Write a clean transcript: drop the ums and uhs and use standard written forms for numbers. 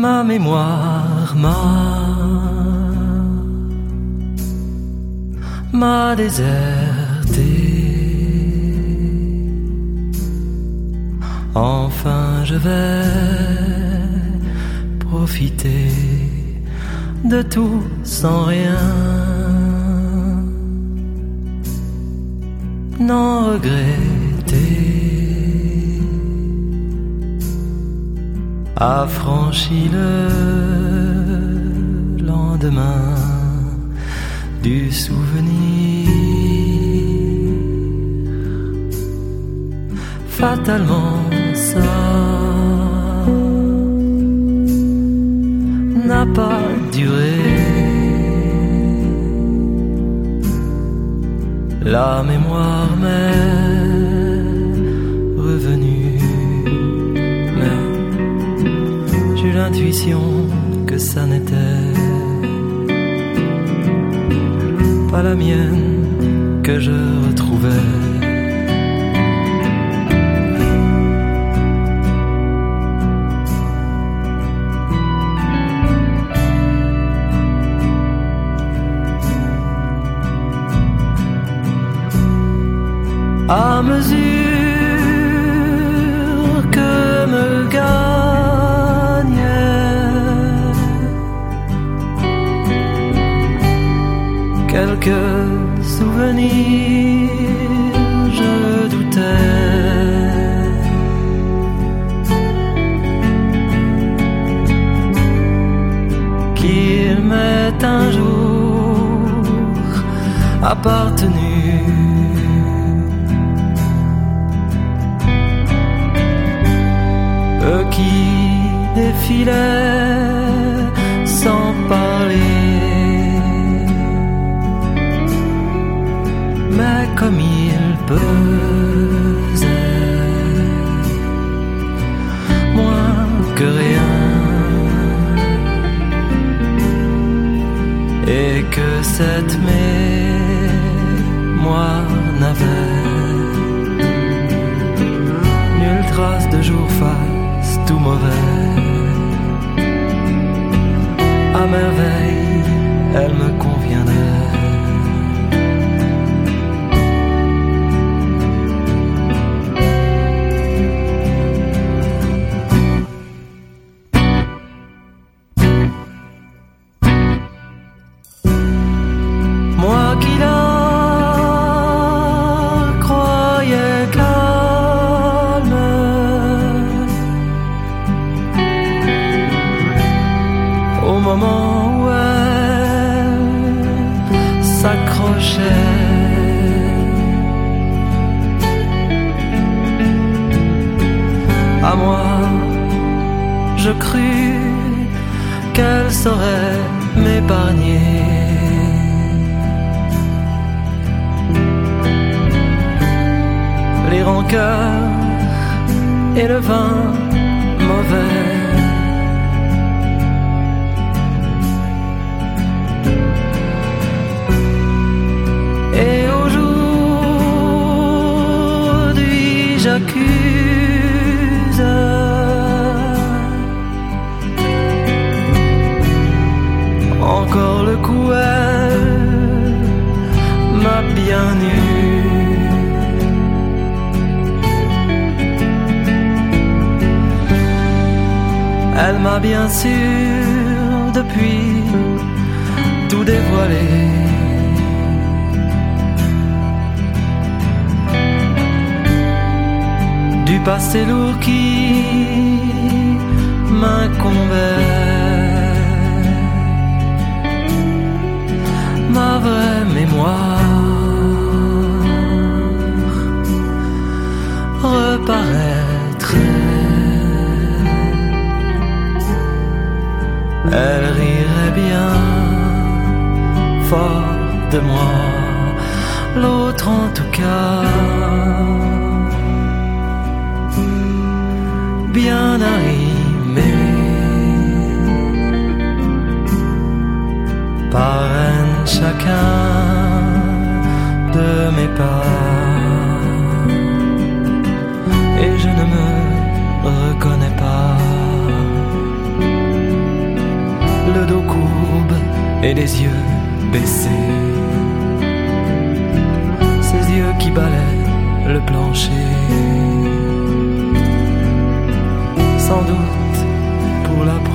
ma mémoire m'a déserté. Enfin je vais profiter de tout sans rien, n'en regretter. Affranchi le lendemain du souvenir, fatalement ça n'a pas duré. La mémoire m'est revenue, mais j'ai l'intuition que ça n'était pas la mienne que je retrouvais. À mesure que me gagnait quelques souvenirs, je doutais qu'il m'ait un jour appartenu. Eux qui défilaient sans parler, mais comme ils pesaient moins que rien, et que cette mémoire n'avait nulle trace de jour face tout mauvais. À merveille, elle me conviendrait. Moi qui la croyais calme, au moment où elle s'accrochait à moi, je crus qu'elle saurait m'épargner. Les rancœurs et le vin mauvais. Et aujourd'hui j'accuse encore le coup, elle m'a bien eu. Elle m'a bien sûr depuis tout dévoilé. Du passé lourd qui m'incombait, ma vraie mémoire reparaîtrait. Elle rirait bien fort de moi, l'autre en tout cas bien arrimé, parraine chacun de mes pas, et je ne me reconnais pas. et les yeux baissés, ses yeux qui balaient le plancher. Sans doute pour la